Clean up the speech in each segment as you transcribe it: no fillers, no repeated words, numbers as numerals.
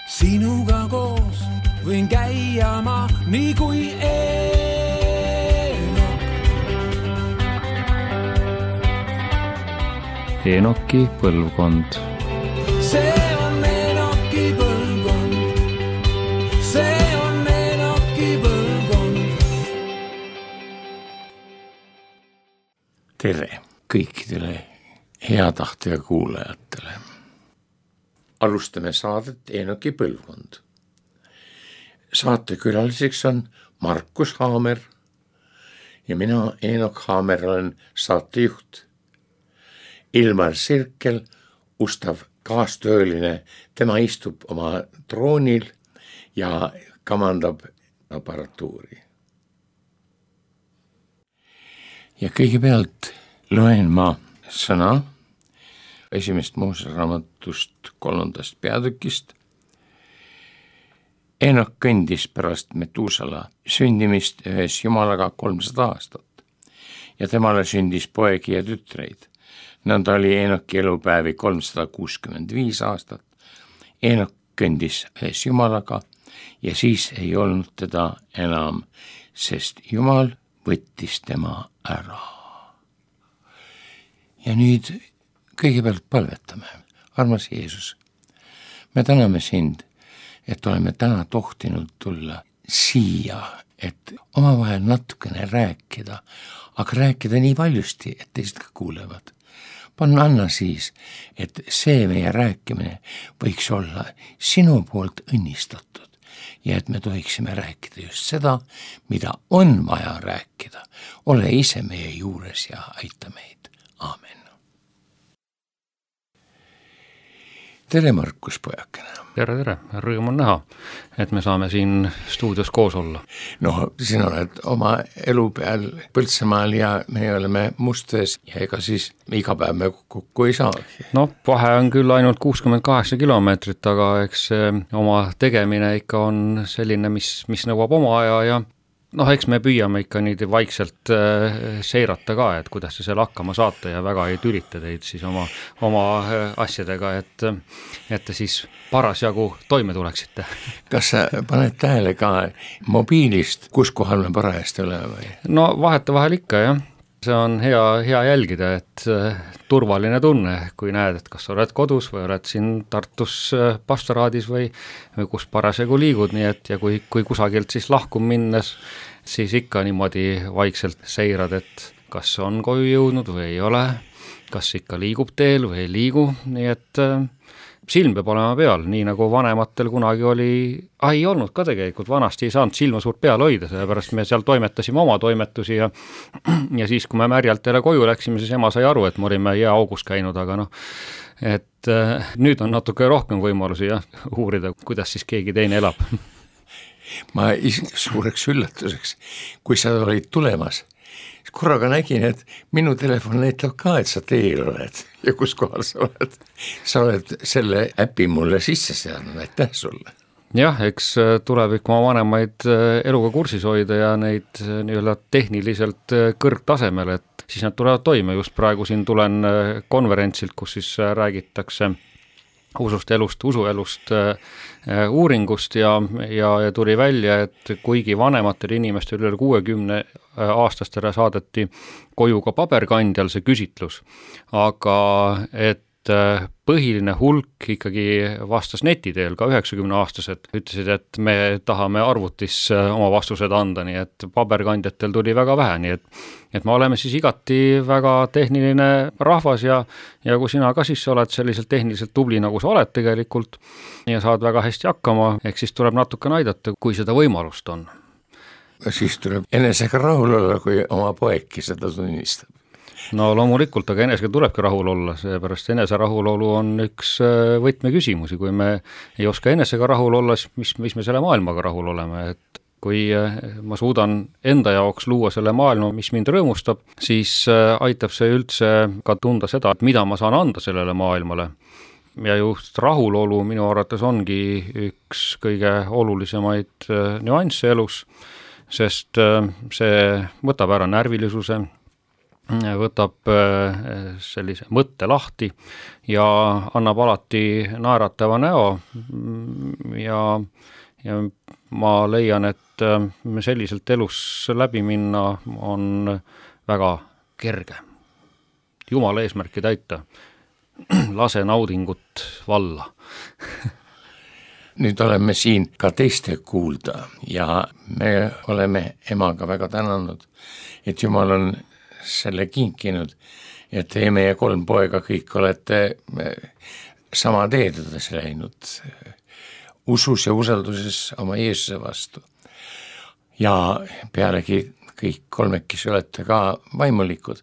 Sinuga koos võin käia ma nii kui Enoki põlvkond. See on Enoki põlvkond. See on Enoki põlvkond. Tere kõikidele heatahtega kuulajatele. Alustame saadet Enoki põlvkond. Saatekülaliseks on Markus Haamer ja mina, Enok Haamer, olen saatejuht. Ilmar Sirkel, ustav kaastööline, tema istub oma troonil ja kamandab aparatuuri. Ja kõigepealt loen ma sõna esimest Moosese raamatust 3. peatükist. Enok kõndis pärast Metusala sündimist ühes Jumalaga 300 aastat ja temale sündis poegi ja tütreid. Nõnda oli Enoki elupäevi 365 aastat. Enok kõndis ühes Jumalaga ja siis ei olnud teda enam, sest Jumal võttis tema ära. Ja nüüd kõigepealt palvetame. Armas Jeesus, me täname sind, et oleme täna tohtinud tulla siia, et omavahel natukene rääkida, aga rääkida nii valjusti, et teised ka kuulevad. Anna siis, et see meie rääkimine võiks olla sinu poolt õnnistatud ja et me tohiksime rääkida just seda, mida on vaja rääkida. Ole ise meie juures ja aita meid. Aamen. Tere, Markus, pojakene. Tere. Rõõm on näha, et me saame siin stuudios koos olla. No, sina oled oma elu peal Põltsamaal ja me oleme Mustvees ja ega siis iga päev me kokku ei saa. No, vahe on küll ainult 68 kilomeetrit, aga eks oma tegemine ikka on selline, mis nõuab oma aja ja eks me püüame ikka nii vaikselt seirata ka, et kuidas te seal hakkama saate ja väga ei tülita teid siis oma asjadega, et te siis parasjagu toime tuleksite. Kas sa paned tähele ka mobiilist, kus kohal me parajasti oleme või? No vahetevahel ikka, jah. See on hea jälgida, et turvaline tunne, kui näed, et kas oled kodus või oled siin Tartus pastoraadis või kus parasjagu liigud, nii et ja kui kusagilt siis lahku minnes, siis ikka niimoodi vaikselt seirad, et kas on koju jõudnud või ei ole, kas ikka liigub teel või ei liigu, nii et silm peab olema peal, nii nagu vanematel kunagi ei olnud ka tegelikult, vanasti ei saanud silma suurt peal hoida, sellepärast me seal toimetasime oma toimetusi ja siis, kui me märjalt jälle koju läksime, siis ema sai aru, et me olime jääaugus käinud, aga et nüüd on natuke rohkem võimalusi uurida, kuidas siis keegi teine elab. Ma suureks üllatuseks, kui sa olid tulemas, korraga nägin, et minu telefon näitab ka, et sa teel oled ja kus kohal sa oled. Sa oled selle äpi mulle sisse seadnud, aitäh sulle. Jah, eks tuleb ikka vanemaid eluga kursis hoida ja neid nii-öelda tehniliselt kõrgtasemel, et siis nad tulevad toime. Just praegu siin tulen konverentsilt, kus siis räägitakse usuelust uuringust ja tuli välja, et kuigi vanematel inimestel üle 60 aastastele saadeti koju ka paberkandjal see küsitlus, aga et põhiline hulk ikkagi vastas neti teel, ka 90-aastased ütlesid, et me tahame arvutis oma vastused anda, nii et paberkandjatel tuli väga vähe, nii et me oleme siis igati väga tehniline rahvas ja kui sina ka siis oled selliselt tehniliselt tubli, nagu sa oled tegelikult ja saad väga hästi hakkama, ehk siis tuleb natukene aidata, kui seda võimalust on. Siis tuleb enesega rahul olla, kui oma poeki seda tunnistab. No loomulikult, aga enesega tulebki rahul olla, seepärast enese rahulolu on üks võtmeküsimusi, kui me ei oska enesega rahul olla, siis mis me selle maailmaga rahul oleme, et kui ma suudan enda jaoks luua selle maailma, mis mind rõõmustab, siis aitab see üldse ka tunda seda, et mida ma saan anda sellele maailmale. Ja just rahulolu minu arvates ongi üks kõige olulisemaid nüansse elus, sest see võtab ära närvilisuse, võtab sellise mõtte lahti ja annab alati naeratava näo, ja ma leian, et selliselt elus läbi minna on väga kerge. Jumala eesmärki täita, lase naudingut valla. Nüüd oleme siin ka teiste kuulda ja me oleme emaga väga tänanud, et Jumal on selle kinkinud, et teie meie 3 poega kõik olete sama teed läinud usus ja usalduses oma Jeesuse vastu. Ja pealegi kõik 3 olete ka vaimulikud.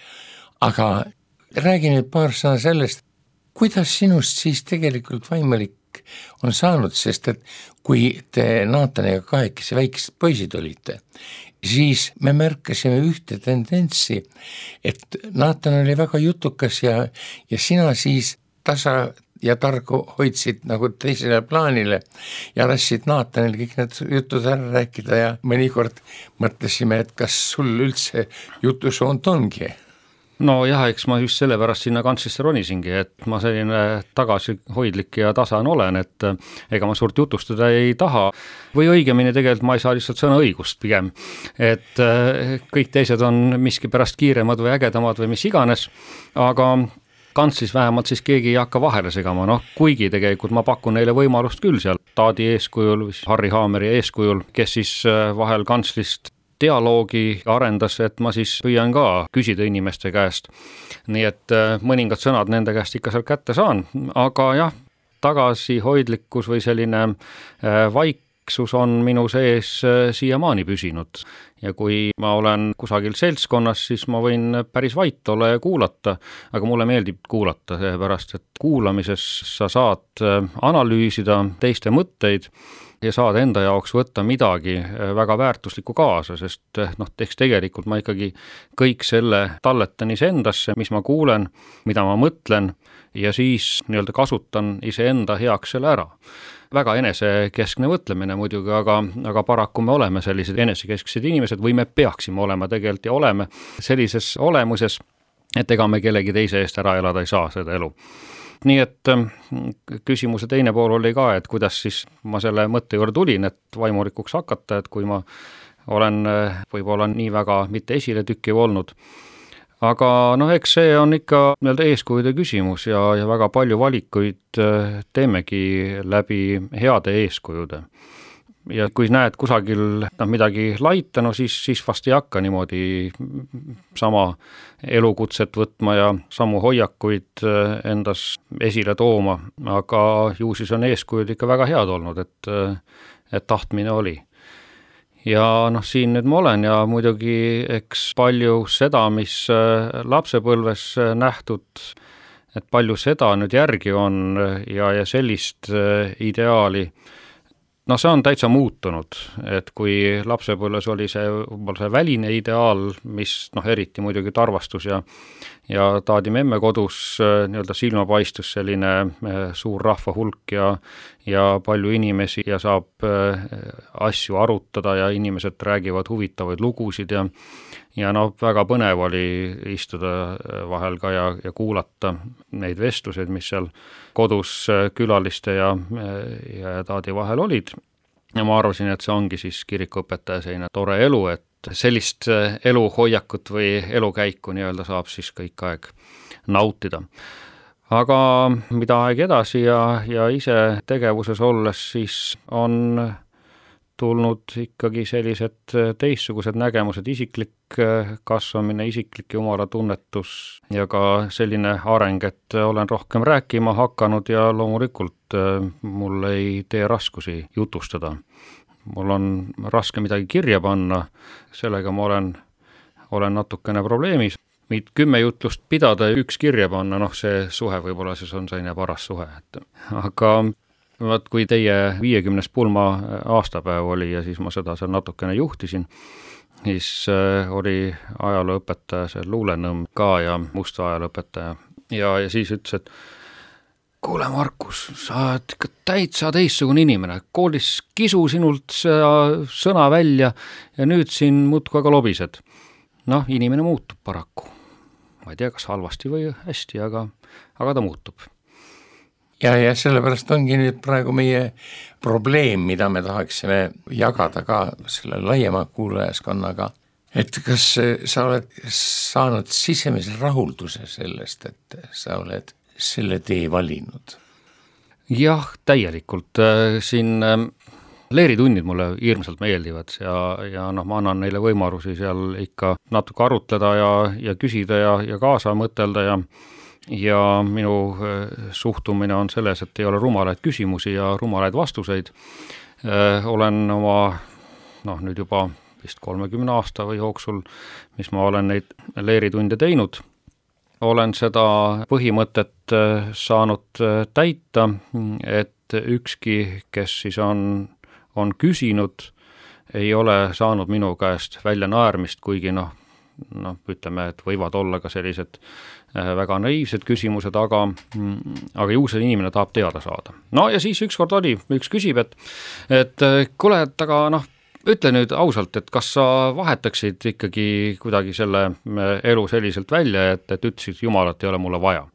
Aga räägi nüüd paar sõna sellest, kuidas sinust siis tegelikult vaimulik on saanud, sest et kui te Naataniga 2 väikesed poisid olite, siis me märkasime ühte tendentsi, et Naatan oli väga jutukas ja sina siis tasa ja targu hoidsid nagu teisele plaanile ja lassid Naatanil kõik need jutud ära rääkida ja mõnikord mõtlesime, et kas sul üldse jutusoont ongi. No jah, eks ma just sellepärast sinna kantslisse ronisingi, et ma selline tagasihoidlik ja tasane olen, et ega ma suurt jutustada ei taha või õigemini tegelikult ma ei saa lihtsalt sõna õigust pigem, et kõik teised on miski pärast kiiremad või ägedamad või mis iganes, aga kantslis vähemalt siis keegi ei hakka vahele segama, kuigi tegelikult ma pakun neile võimalust küll seal Taadi eeskujul, Harri Haameri eeskujul, kes siis vahel kantslist dialoogi arendas, et ma siis püüan ka küsida inimeste käest. Nii et mõningad sõnad nende käest ikka seal kätte saan, aga jah, tagasihoidlikkus või selline vaiksus on minu sees siiamaani püsinud. Ja kui ma olen kusagil seltskonnas, siis ma võin päris vait olla ja kuulata, aga mulle meeldib kuulata, seepärast et kuulamises sa saad analüüsida teiste mõtteid ja saad enda jaoks võtta midagi väga väärtuslikku kaasa, sest eks tegelikult ma ikkagi kõik selle talletan iseendasse, mis ma kuulen, mida ma mõtlen ja siis nii-öelda kasutan iseenda heaks selle ära. Väga enesekeskne mõtlemine muidugi, aga paraku me oleme sellised enesekesksed inimesed või me peaksime olema tegelikult ja oleme sellises olemuses, et ega me kellegi teise eest ära elada ei saa seda elu. Nii et küsimuse teine pool oli ka, et kuidas siis ma selle mõtte juurde tulin, et vaimulikuks hakata, et kui ma olen võib-olla nii väga mitte esile tükkiv olnud. Aga eks see on ikka nii-öelda eeskujude küsimus ja väga palju valikuid teemegi läbi heade eeskujude. Ja kui näed kusagil midagi laita, siis vast ei hakka niimoodi sama elukutset võtma ja samu hoiakuid endas esile tooma, aga ju siis on eeskujud ikka väga head olnud, et tahtmine oli. Ja siin nüüd ma olen ja muidugi eks palju seda, mis lapsepõlves nähtud, et palju seda nüüd järgi on ja sellist ideaali, see on täitsa muutunud, et kui lapsepõlves oli see väline ideaal, mis eriti muidugi Tarvastus ja Taadi memme kodus nii-öelda silmapaistus selline suur rahva hulk ja palju inimesi ja saab asju arutada ja inimesed räägivad huvitavaid lugusid ja väga põnev oli istuda vahel ka ja kuulata neid vestluseid, mis seal kodus külaliste ja Taadi vahel olid. Ja ma arvasin, et see ongi siis kirikuõpetaja selline tore elu, et sellist eluhoiakut või elukäiku nii-öelda saab siis kõik aeg nautida. Aga mida aeg edasi ja ise tegevuses olles, siis on tulnud ikkagi sellised teistsugused nägemused, isiklik kasvamine, isiklik jumala tunnetus ja ka selline areng, et olen rohkem rääkima hakanud ja loomulikult mul ei tee raskusi jutustada. Mul on raske midagi kirja panna, sellega ma olen natukene probleemis. 10 jutlust pidada ja 1 kirja panna, see suhe võib-olla siis on selline paras suhe. Aga kui teie 50. pulma aastapäev oli ja siis ma seda seal natukene juhtisin, siis oli ajalooõpetaja, see Luulenõmm ka ja musta ajalooõpetaja ja siis ütles, et kuule Markus, sa oled ikka täitsa teistsugune inimene, koolis kisu sinult sõna välja ja nüüd siin muudkui aga lobised. Inimene muutub paraku. Ma ei tea, kas halvasti või hästi, aga ta muutub. Ja sellepärast ongi nüüd praegu meie probleem, mida me tahaksime jagada ka selle laiema kuulajaskonnaga, et kas sa oled saanud sisemise rahulduse sellest, et sa oled selle tee valinud? Jah, täielikult. Siin leeritunnid mulle hirmsalt meeldivad ja ma annan neile võimalusi seal ikka natuke arutleda ja küsida ja kaasa mõtelda ja minu suhtumine on selles, et ei ole rumalaid küsimusi ja rumalaid vastuseid. Olen oma nüüd juba vist 30 aasta või jooksul, mis ma olen neid leeritunde teinud, olen seda põhimõtet saanud täita, et ükski, kes siis on küsinud, ei ole saanud minu käest välja naermist, kuigi ütleme, et võivad olla ka sellised väga naiivsed küsimused, aga ju see inimene tahab teada saada. Ja siis ükskord oli, üks küsib, et kuule, et aga ütle nüüd ausalt, et kas sa vahetaksid ikkagi kuidagi selle elu selliselt välja, et ütlesid, Jumalat ei ole mulle vaja.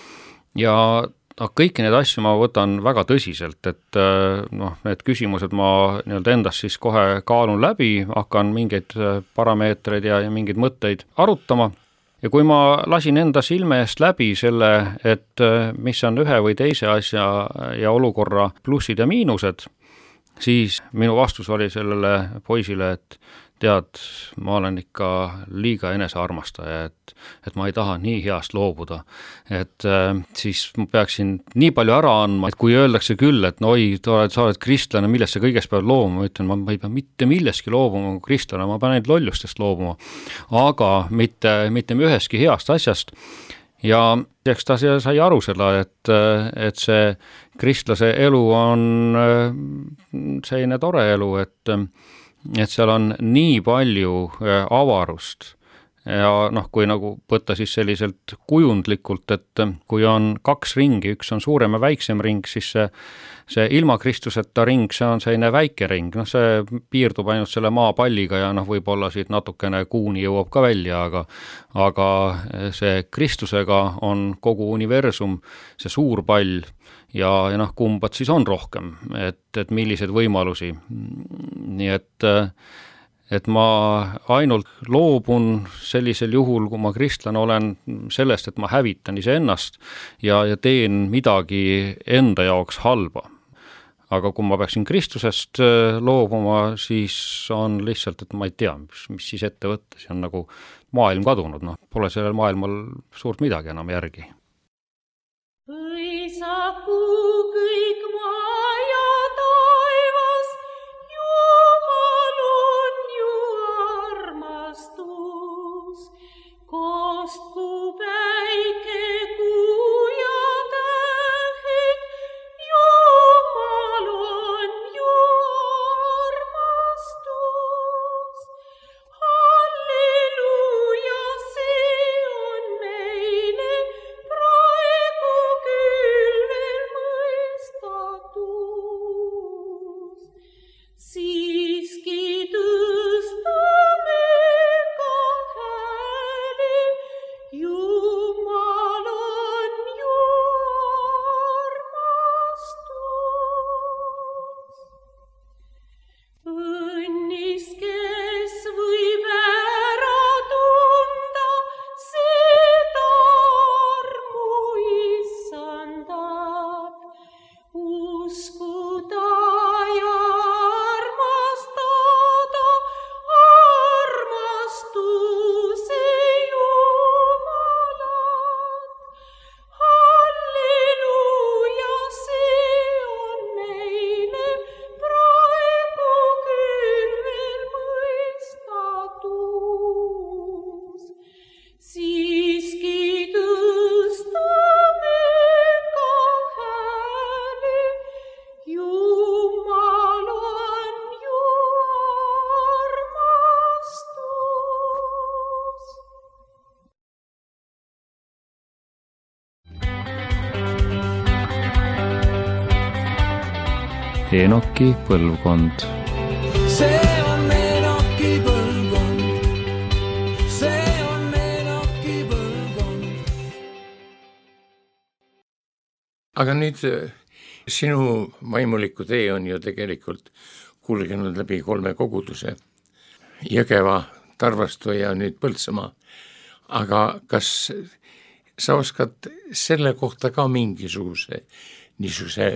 Ja kõiki need asju ma võtan väga tõsiselt, et need küsimused ma endast siis kohe kaalun läbi, hakkan mingeid parameetreid ja mingeid mõtteid arutama. Ja kui ma lasin enda silme eest läbi selle, et mis on ühe või teise asja ja olukorra plussid ja miinused, siis minu vastus oli sellele poisile, et tead, ma olen ikka liiga enesearmastaja, et ma ei taha nii heast loobuda, et siis ma peaksin nii palju ära andma, et kui öeldakse küll, et sa oled kristlane, millest sa kõigest pead loobuma, ma ütlen, ma ei pea mitte millestki loobuma kui kristlane, ma pean ainult lollustest loobuma, aga mitte üheski heast asjast. Ja eks ta sai aru seda, et see kristlase elu on selline tore elu, et seal on nii palju avarust ja kui võtta siis selliselt kujundlikult, et kui on 2 ringi, üks on suurem ja väiksem ring, siis see ilma Kristuseta ring, see on selline väike ring, see piirdub ainult selle maapalliga ja võib-olla siit natukene kuuni jõuab ka välja, aga see Kristusega on kogu universum, see suur pall ja kumbad siis on rohkem, et milliseid võimalusi. Nii et ma ainult loobun sellisel juhul, kui ma kristlane olen, sellest, et ma hävitan iseennast ja teen midagi enda jaoks halba. Aga kui ma peaksin Kristusest loobuma, siis on lihtsalt, et ma ei tea, mis siis ette võtta, see on nagu maailm kadunud, pole sellel maailmal suurt midagi enam järgi. Õisaku kõik maa ja taivas, Jumal on ju armastus. Kostku päike, kuu ja tähed, Jumal on ju armastus. Halleluja, see on meile praegu küll veel mõistatus. Siiski tõstame ka hääle, Jumal on ju armastus. Õnnis, kes võib ära tunda seda armu Issandat, uskuda ja armastada armastuse Jumalat. Halleluja, see on meile praegu küll veel mõistatus. Siiski tõstame ka hääle, Jumal on ju armastus. Enoki põlvkond. See on Enoki põlvkond. See on Enoki põlvkond. aga nüüd sinu vaimuliku tee on ju tegelikult kulgenud läbi 3 koguduse, Jõgeva, Tarvastu ja nüüd Põltsamaa. Aga kas sa oskad selle kohta ka mingisuguse niisuguse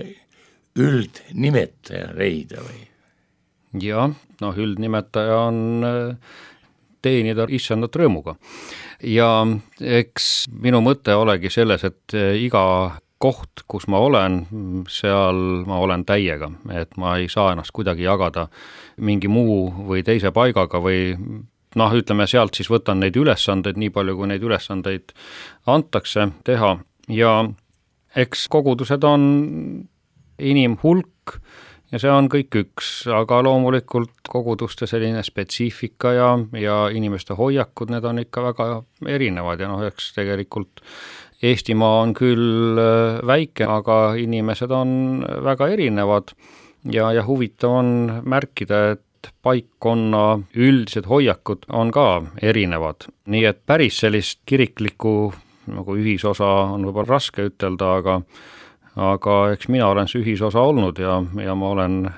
üldnimetaja leida või? Jah, üldnimetaja on teenida issandat rõõmuga. Ja eks minu mõte olegi selles, et iga koht, kus ma olen, seal ma olen täiega, et ma ei saa ennast kuidagi jagada mingi muu või teise paigaga või ütleme sealt siis võtan neid ülesandeid nii palju, kui neid ülesandeid antakse teha ja eks kogudused on inimhulk ja see on kõik üks, aga loomulikult koguduste selline spetsiifika ja inimeste hoiakud, need on ikka väga erinevad ja eks tegelikult Eestimaa on küll väike, aga inimesed on väga erinevad ja huvitav on märkida, et paikkonna üldised hoiakud on ka erinevad. Nii et päris sellist kiriklikku nagu ühisosa on võib-olla raske ütelda, aga eks mina olen see ühisosa olnud ja ma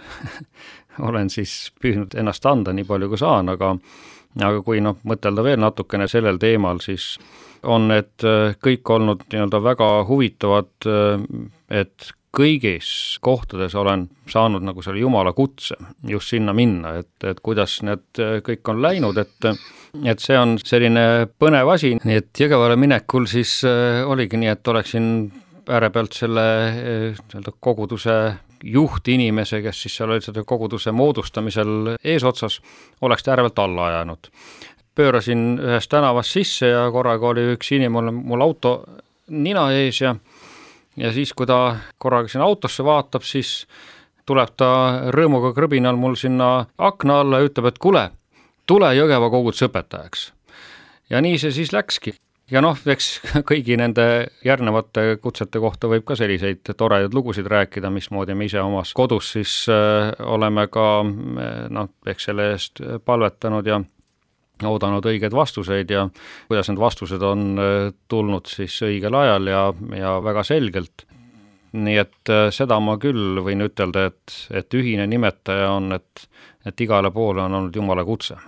olen siis püüdnud ennast anda nii palju kui saan, aga kui mõtelda veel natukene sellel teemal, siis on need kõik olnud väga huvitavad, et kõigis kohtades olen saanud nagu selle Jumala kutse just sinna minna, et kuidas need kõik on läinud, et see on selline põnev asi, nii et Jõgevale minekul siis oligi nii, et oleksin äärepealt selle koguduse juhtinimese, kes siis seal oli seda koguduse moodustamisel eesotsas, oleks ta äärepealt alla ajanud. Pöörasin ühest tänavast sisse ja korraga oli üks inimene mul auto nina ees ja siis, kui ta korraga sinna autosse vaatab, siis tuleb ta rõõmuga krõbinal mul sinna akna alla ja ütleb, et kuule, tule Jõgeva koguduse õpetajaks. Ja nii see siis läkski. Ja eks kõigi nende järgnevate kutsete kohta võib ka selliseid toredaid lugusid rääkida, mismoodi me ise omas kodus siis oleme ka eks selle eest palvetanud ja oodanud õigeid vastuseid ja kuidas need vastused on tulnud siis õigel ajal ja väga selgelt. Nii et seda ma küll võin ütelda, et ühine nimetaja on, et igale poole on olnud Jumala kutse.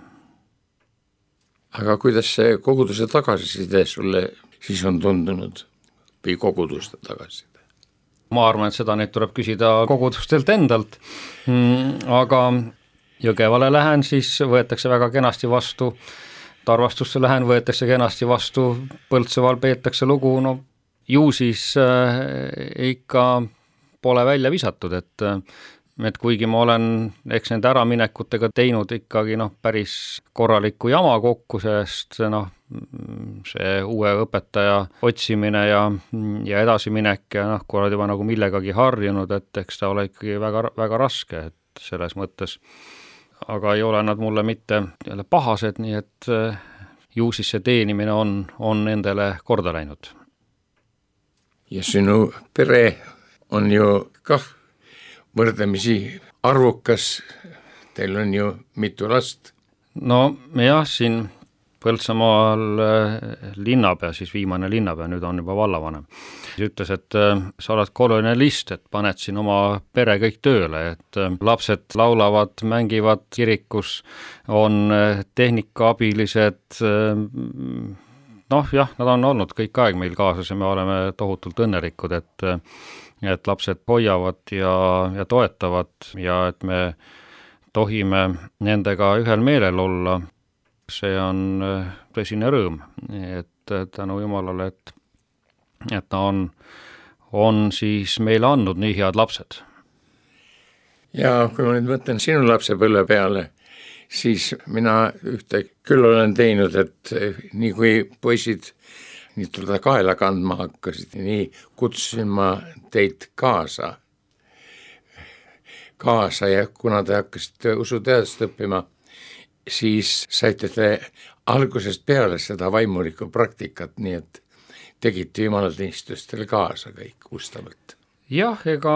Aga kuidas see koguduse tagasiside sulle siis on tundunud või koguduste tagasiside? Ma arvan, et seda neid tuleb küsida kogudustelt endalt, aga Jõgevale lähen, siis võetakse väga kenasti vastu, Tarvastusse lähen, võetakse kenasti vastu, Põltsaval peetakse lugu, ju siis ikka pole välja visatud, et kuigi ma olen eks nende äraminekutega teinud ikkagi päris korralikku jama kokku, sest see uue õpetaja otsimine ja edasiminek ja kui oled juba nagu millegagi harjunud, et eks ta ole ikkagi väga, väga raske, et selles mõttes. Aga ei ole nad mulle mitte pahased, nii et ju siis see teenimine on nendele korda läinud. Ja sinu pere on ju kah võrdlemisi arvukas, teil on ju mitu last. Jah, siin Põltsamaal linnapea, siis viimane linnapea, nüüd on juba vallavanem. Ütles, et sa oled kolonialist, et paned siin oma pere kõik tööle, et lapsed laulavad, mängivad kirikus, on tehnikaabilised, nad on olnud kõik aeg meil kaasas ja me oleme tohutult õnnelikud, et lapsed hoiavad ja toetavad ja et me tohime nendega ühel meelel olla. See on tõsine rõõm, et tänu Jumalale, et ta on siis meile andnud nii head lapsed. Ja kui ma nüüd mõtlen sinu lapsepõlve peale, siis mina ühte küll olen teinud, et nii kui poisid nii tulda kaela kandma hakkasid, nii kutsusin ma teid kaasa ja kuna te hakkasite usuteadust õppima, siis saite te algusest peale seda vaimulikku praktikat, nii et tegite jumalateenistustel kaasa kõik ustavalt. Jah, ega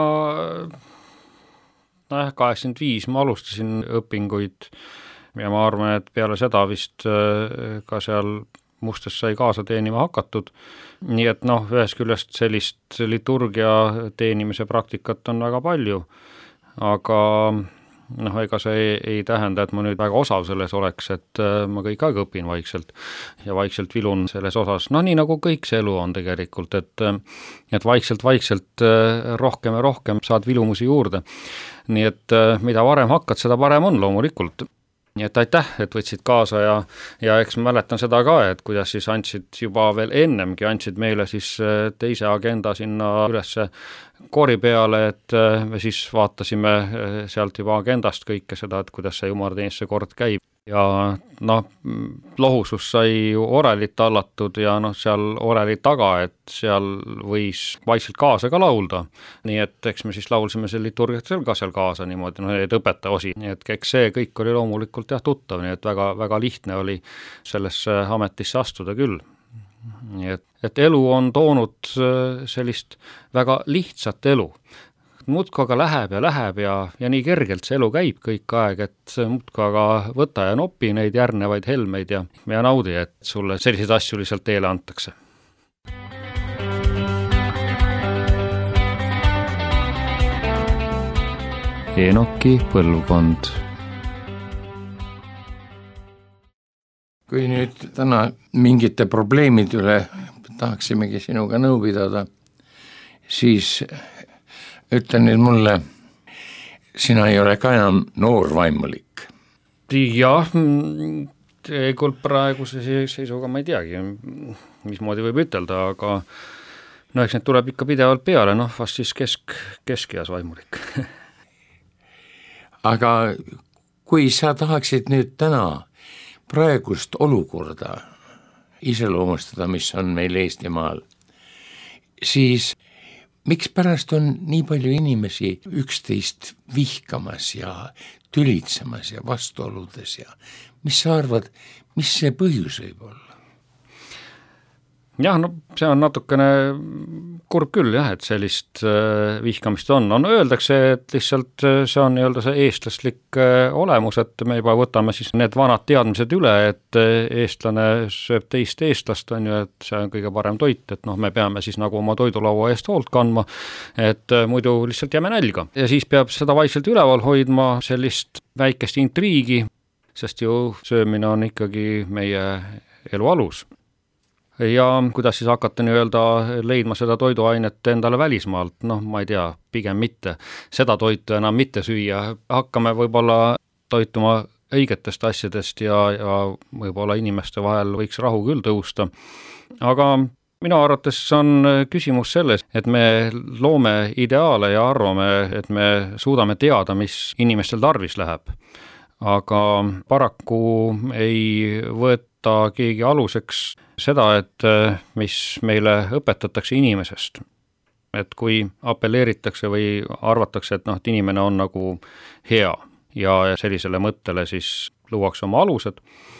85 ma alustasin õpinguid ja ma arvan, et peale seda vist ka seal mustes sai kaasa teenima hakatud. Nii et noh, ühest küljest sellist liturgia teenimise praktikat on väga palju, aga noh, ega see ei tähenda, et ma nüüd väga osav selles oleks, et ma kõik aeg õpin vaikselt ja vaikselt vilun selles osas. No nii nagu kõik see elu on tegelikult, et vaikselt rohkem ja rohkem saad vilumusi juurde. Nii et mida varem hakkad, seda parem on loomulikult. Nii et aitäh, et võtsid kaasa ja eks ma mäletan seda ka, et kuidas siis andsid juba veel ennemgi, andsid meile siis teise agenda sinna ülesse koori peale, et me siis vaatasime sealt juba agendast kõike seda, et kuidas see jumalateenistuse kord käib. Ja noh, lohusus sai ju orelit tallatud ja noh, seal oreli taga, et seal võis vaikselt kaasa ka laulda. Nii et eks me siis laulsime selle liturgiatel ka seal kaasa niimoodi, noh, need õpetaja osi. Nii et eks see kõik oli loomulikult tuttav, nii et väga, väga lihtne oli sellesse ametisse astuda küll. Nii et elu on toonud sellist väga lihtsat elu. Muudku aga läheb ja nii kergelt see elu käib kõik aeg, et muudku aga võta ja nopi neid järgnevaid helmeid ja naudi, et sulle selliseid asju lihtsalt teele antakse. Enoki põlvkond. Kui nüüd täna mingite probleemide üle tahaksimegi sinuga nõu pidada, siis ütlen nüüd mulle, sina ei ole ka enam noor vaimulik. Jah, tegelikult praeguse seisuga ma ei teagi, mismoodi võib ütelda, aga no eks need tuleb ikka pidevalt peale, noh vast siis keskeas vaimulik. Aga kui sa tahaksid nüüd täna praegust olukorda iseloomustada, mis on meil Eestimaal, siis miks pärast on nii palju inimesi üksteist vihkamas ja tülitsemas ja vastuoludes ja mis sa arvad, mis see põhjus võib olla? Jah, no see on natukene kurb küll jah, et sellist vihkamist on. Öeldakse, et lihtsalt see on nii-öelda see eestlaslik olemus, et me juba võtame siis need vanad teadmised üle, et eestlane sööb teist eestlast, on ju, et see on kõige parem toit, et noh, me peame siis nagu oma toidulaua eest hoolt kandma, et muidu lihtsalt jääme nälga. Ja siis peab seda vaikselt üleval hoidma sellist väikest intriigi, sest ju söömine on ikkagi meie elu alus. Ja kuidas siis hakata nii-öelda leidma seda toiduainet endale välismaalt, noh ma ei tea, pigem mitte, seda toitu enam mitte süüa, hakkame võib-olla toituma õigetest asjadest ja võib-olla inimeste vahel võiks rahu küll tõusta, aga minu arvates on küsimus selles, et me loome ideaale ja arvame, et me suudame teada, mis inimestel tarvis läheb, aga paraku ei võeta keegi aluseks seda, et mis meile õpetatakse inimesest. Et kui apelleeritakse või arvatakse, et noh, et inimene on nagu hea ja sellisele mõttele siis luuakse oma alused,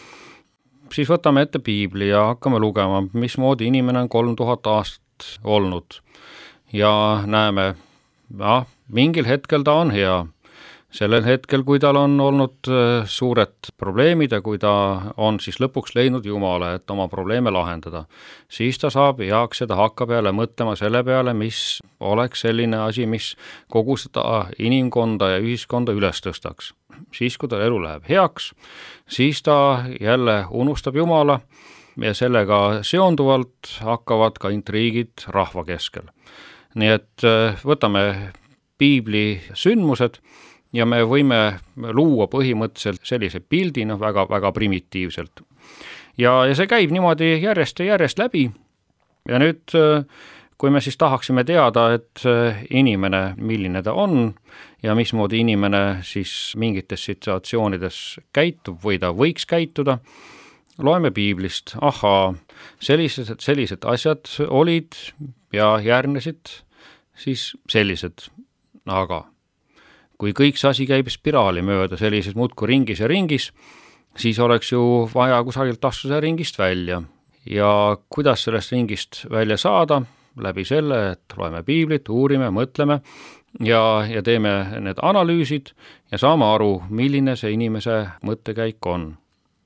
siis võtame ette piibli ja hakkame lugema, mismoodi inimene on 3000 aastat olnud ja näeme, mingil hetkel ta on hea. Sellel hetkel, kui tal on olnud suured probleemid ja kui ta on siis lõpuks leidnud Jumala, et oma probleeme lahendada, siis ta saab heaks ja ta hakkab jälle mõtlema selle peale, mis oleks selline asi, mis kogu seda inimkonda ja ühiskonda üles tõstaks. Siis, kui tal elu läheb heaks, siis ta jälle unustab Jumala ja sellega seonduvalt hakkavad ka intriigid rahva keskel. Nii et võtame piibli sündmused ja me võime luua põhimõtteliselt sellise pildi, väga, väga primitiivselt. Ja see käib niimoodi järjest ja järjest läbi. Ja nüüd, kui me siis tahaksime teada, et inimene, milline ta on ja mismoodi inimene siis mingites situatsioonides käitub või ta võiks käituda, loeme piiblist, sellised asjad olid ja järgnesid siis sellised, aga kui kõik see asi käib spiraali mööda sellises muudku ringis ja ringis, siis oleks ju vaja kusagilt astuda ringist välja. Ja kuidas sellest ringist välja saada? Läbi selle, et loeme piiblit, uurime, mõtleme ja teeme need analüüsid ja saame aru, milline see inimese mõttekäik on.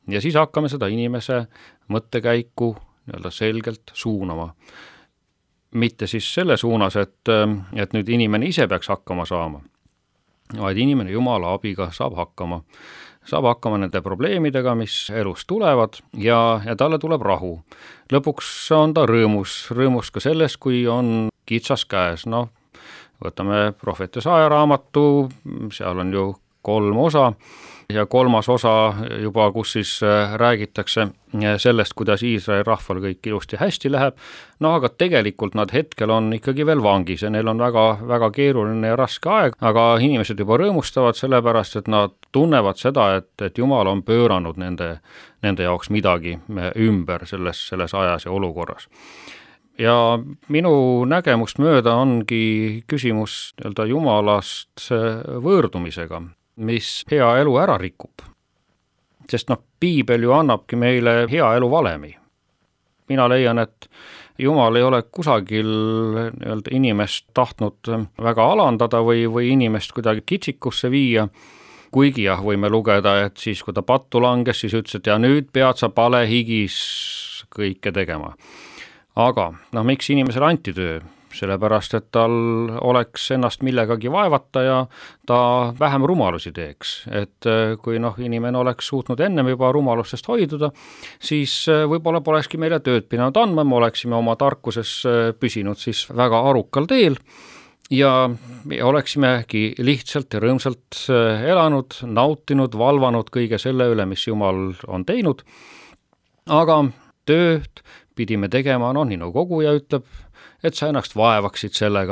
ja siis hakkame seda inimese mõttekäiku nii-öelda selgelt suunama. Mitte siis selle suunas, et nüüd inimene ise peaks hakkama saama, vaid inimene Jumala abiga saab hakkama nende probleemidega, mis elus tulevad ja talle tuleb rahu. Lõpuks on ta rõõmus ka selles, kui on kitsas käes. Noh, võtame prohvet Jesaja raamatu, seal on ju 3 osa ja 3. osa juba, kus siis räägitakse sellest, kuidas Iisraeli rahval kõik ilusti hästi läheb. No aga tegelikult nad hetkel on ikkagi veel vangis ja neil on väga, väga keeruline ja raske aeg, aga inimesed juba rõõmustavad sellepärast, et nad tunnevad seda, et Jumal on pööranud nende jaoks midagi ümber selles ajas ja olukorras. Ja minu nägemust mööda ongi küsimus nii-öelda Jumalast võõrdumisega, mis hea elu ära rikub. Sest piibel ju annabki meile hea elu valemi. Mina leian, et Jumal ei ole kusagil nii-öelda inimest tahtnud väga alandada või inimest kuidagi kitsikusse viia, kuigi jah, võime lugeda, et siis kui ta pattu langes, siis ütles, et ja nüüd pead sa palehigis kõike tegema. Aga miks inimesele anti töö? Sellepärast, et tal oleks ennast millegagi vaevata ja ta vähem rumalusi teeks. Et kui inimene oleks suutnud ennem juba rumalustest hoiduda, siis võib-olla polekski meile tööd pidanud andma, me oleksime oma tarkuses püsinud siis väga arukal teel ja oleksimegi lihtsalt ja rõõmsalt elanud, nautinud, valvanud kõige selle üle, mis Jumal on teinud. Aga tööd pidime tegema, nii nagu koguja ütleb, et sa ennast vaevaksid sellega.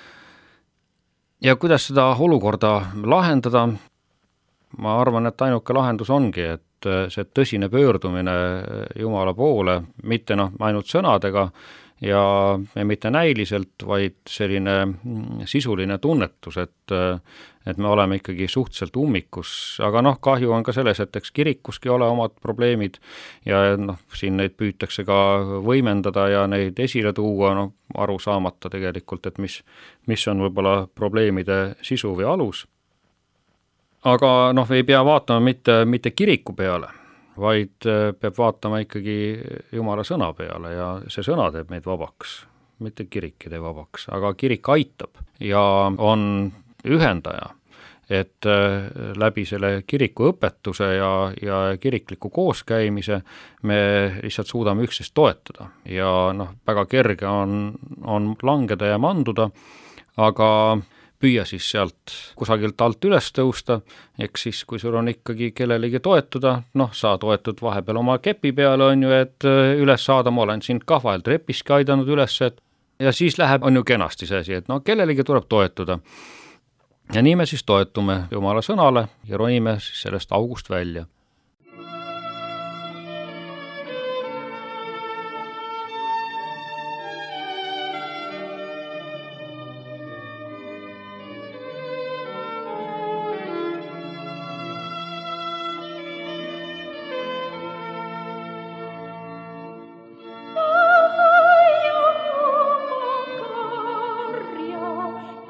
Ja kuidas seda olukorda lahendada? Ma arvan, et ainuke lahendus ongi, et see tõsine pöördumine Jumala poole, mitte ainult sõnadega ja mitte näiliselt, vaid selline sisuline tunnetus, et me oleme ikkagi suhteliselt ummikus, aga kahju on ka selles, et eks kirikuski ole omad probleemid ja siin neid püütakse ka võimendada ja neid esile tuua, aru saamata tegelikult, et mis on võib-olla probleemide sisu või alus. Aga ei pea vaatama mitte kiriku peale, vaid peab vaatama ikkagi Jumala sõna peale ja see sõna teeb meid vabaks, mitte kirik ei tee vabaks, aga kirik aitab ja on ühendaja, et läbi selle kiriku õpetuse ja kirikliku kooskäimise me lihtsalt suudame üksteist toetada ja väga kerge on langeda ja manduda, aga püüa siis sealt kusagilt alt üles tõusta, eks siis kui sul on ikkagi kellelegi toetuda, sa toetud vahepeal oma kepi peale, on ju, et üles saada, ma olen sind vahel trepiski aidanud üles, ja siis läheb, on ju kenasti see asi, et kellelegi tuleb toetuda. Ja nii me siis toetume Jumala sõnale ja ronime siis sellest august välja.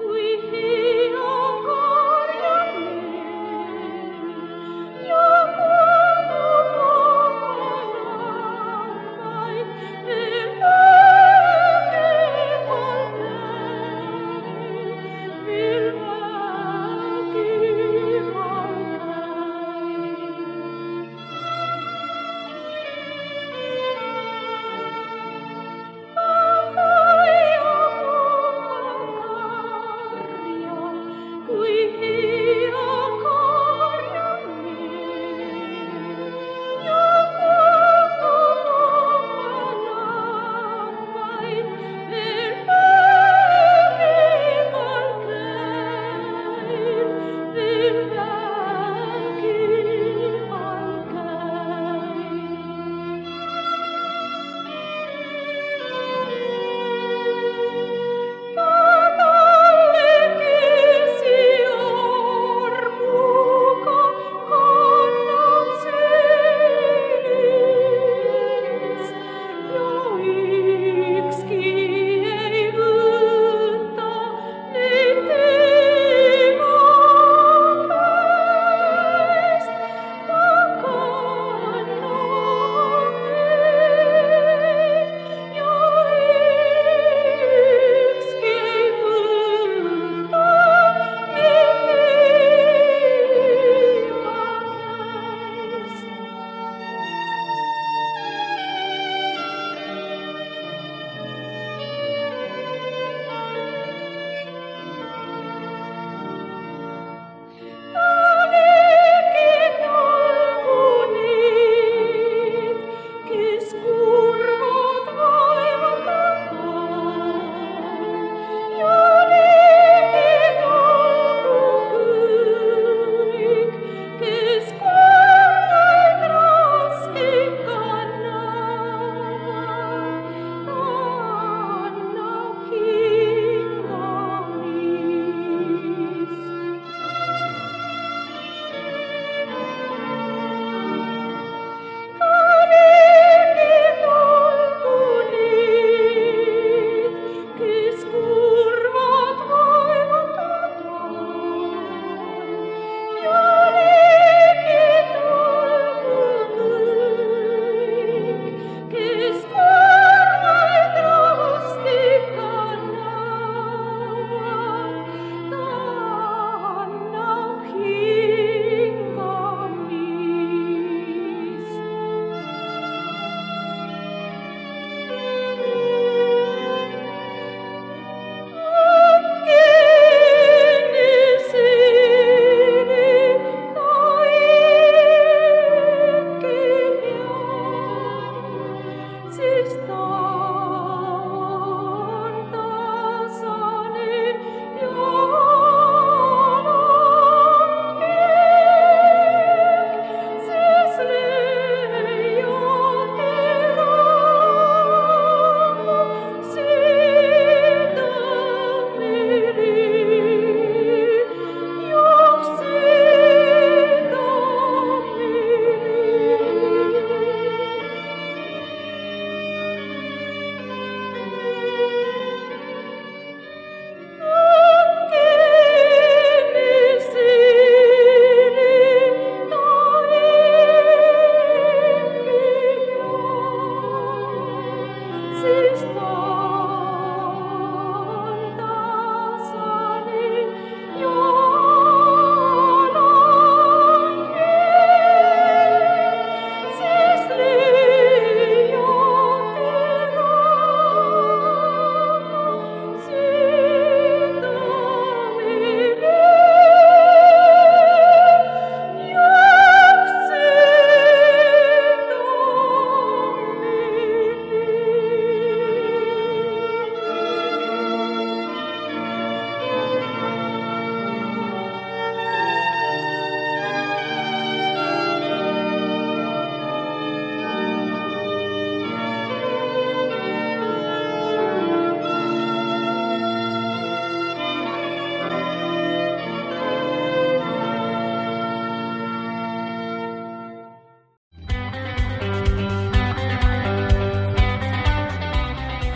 Ja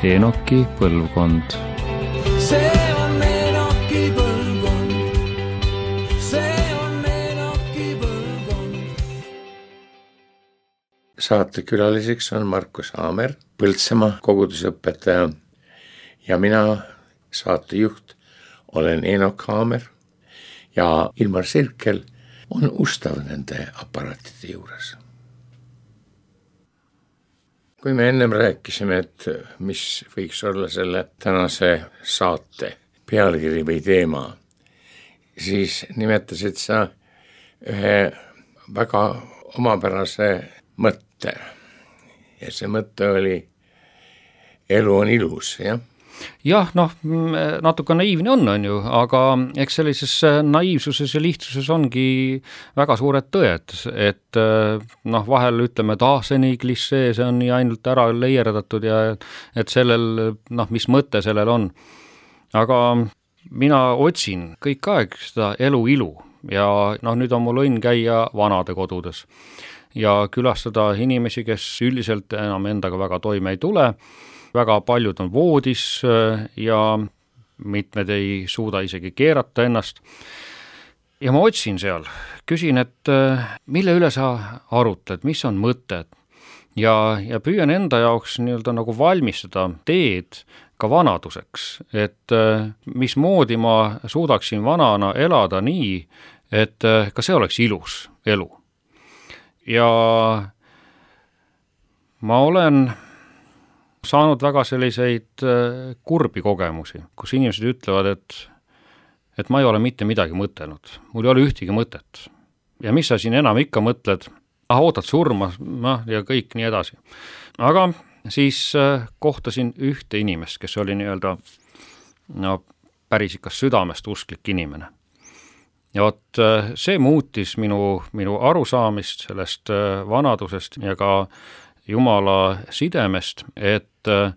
Enoki põlvkond. see on Enoki põlvkond, see on Enoki põlvkond. Saatekülaliseks on Markus Haamer, Põltsamaa kogudusõpetaja ja mina, saatejuht, olen Enok Haamer ja Ilmar Sirkel on ustav nende aparaatide juures. Kui me ennem rääkisime, et mis võiks olla selle tänase saate pealkiri või teema, siis nimetasid sa ühe väga omapärase mõtte. Ja see mõte oli elu on ilus, jah? Jah, natuke naiivne on ju, aga eks sellises naiivsuses ja lihtsuses ongi väga suured tõed, et vahel ütleme, et see nii klišee, see on nii ainult ära leierdatud ja et sellel, mis mõte sellel on. Aga mina otsin kõik aeg seda elu ilu ja nüüd on mul õnn käia vanade kodudes ja külastada inimesi, kes üldiselt enam endaga väga toime ei tule, väga paljud on voodis ja mitmed ei suuda isegi keerata ennast. Ja ma otsin seal, küsin, et mille üle sa arutled, mis on mõtted ja püüan enda jaoks nagu valmistada teed ka vanaduseks, et mismoodi ma suudaksin vanana elada nii, et ka see oleks ilus elu. Ja ma olen saanud väga selliseid kurbi kogemusi, kus inimesed ütlevad, et ma ei ole mitte midagi mõtelnud, mul ei ole ühtegi mõtet. Ja mis sa siin enam ikka mõtled, ootad surma ja kõik nii edasi. Aga siis kohtasin ühte inimest, kes oli päris ikka südamest usklik inimene. Ja see muutis minu arusaamist sellest vanadusest ja ka Jumala sidemest, et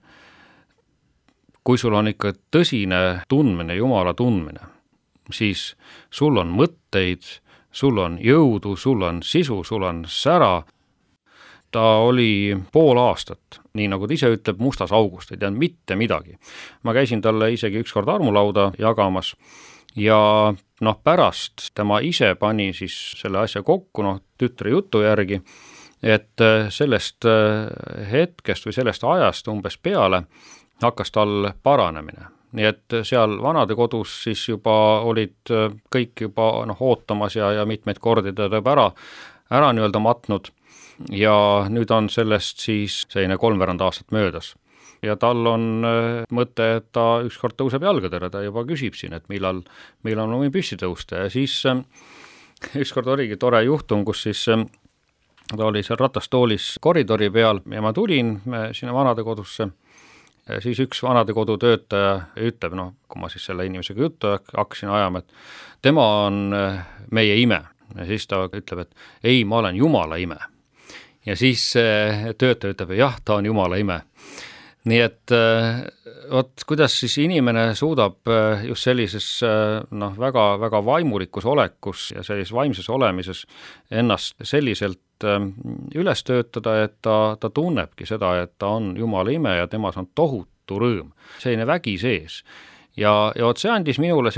kui sul on ikka tõsine tundmine, Jumala tundmine, siis sul on mõtteid, sul on jõudu, sul on sisu, sul on sära. Ta oli pool aastat, nii nagu ta ise ütleb, mustas august, ei teadnud mitte midagi. Ma käisin talle isegi ükskord armulauda jagamas ja pärast tema ise pani siis selle asja kokku, tütre jutu järgi, et sellest hetkest või sellest ajast umbes peale hakkas tal paranemine. Nii et seal vanade kodus siis juba olid kõik juba ootamas ja mitmeid kordi ta tõeb ära matnud ja nüüd on sellest siis selline 3 aastat möödas. Ja tal on mõte, et ta ükskord tõuseb jalgadele, ta juba küsib siin, et millal on võin püsti tõusta ja siis ükskord oligi tore juhtum, kus siis ta oli seal ratastoolis koridori peal ja ma tulin sinna vanade kodusse. Siis üks vanade kodu töötaja ütleb, kui ma siis selle inimesega juttu hakkasin ajama, et tema on meie ime. Ja siis ta ütleb, et ei, ma olen Jumala ime. Ja siis töötaja ütleb, jah, ta on Jumala ime. Nii et kuidas siis inimene suudab just sellises väga, väga vaimulikus olekus ja sellises vaimses olemises ennast selliselt üles töötada, et ta tunnebki seda, et ta on Jumala ime ja temas on tohutu rõõm, selline vägi sees. Ja see andis minule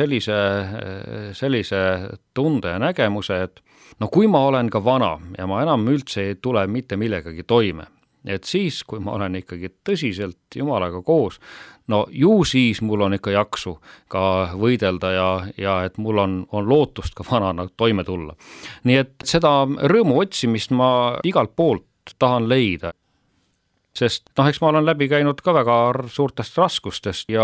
sellise tunde ja nägemuse, et kui ma olen ka vana ja ma enam üldse ei tule mitte millegagi toime, et siis, kui ma olen ikkagi tõsiselt Jumalaga koos, ju siis mul on ikka jaksu ka võidelda ja et mul on lootust ka vanana toime tulla. Nii et seda rõõmu otsimist ma igalt poolt tahan leida, sest eks ma olen läbi käinud ka väga suurtest raskustest ja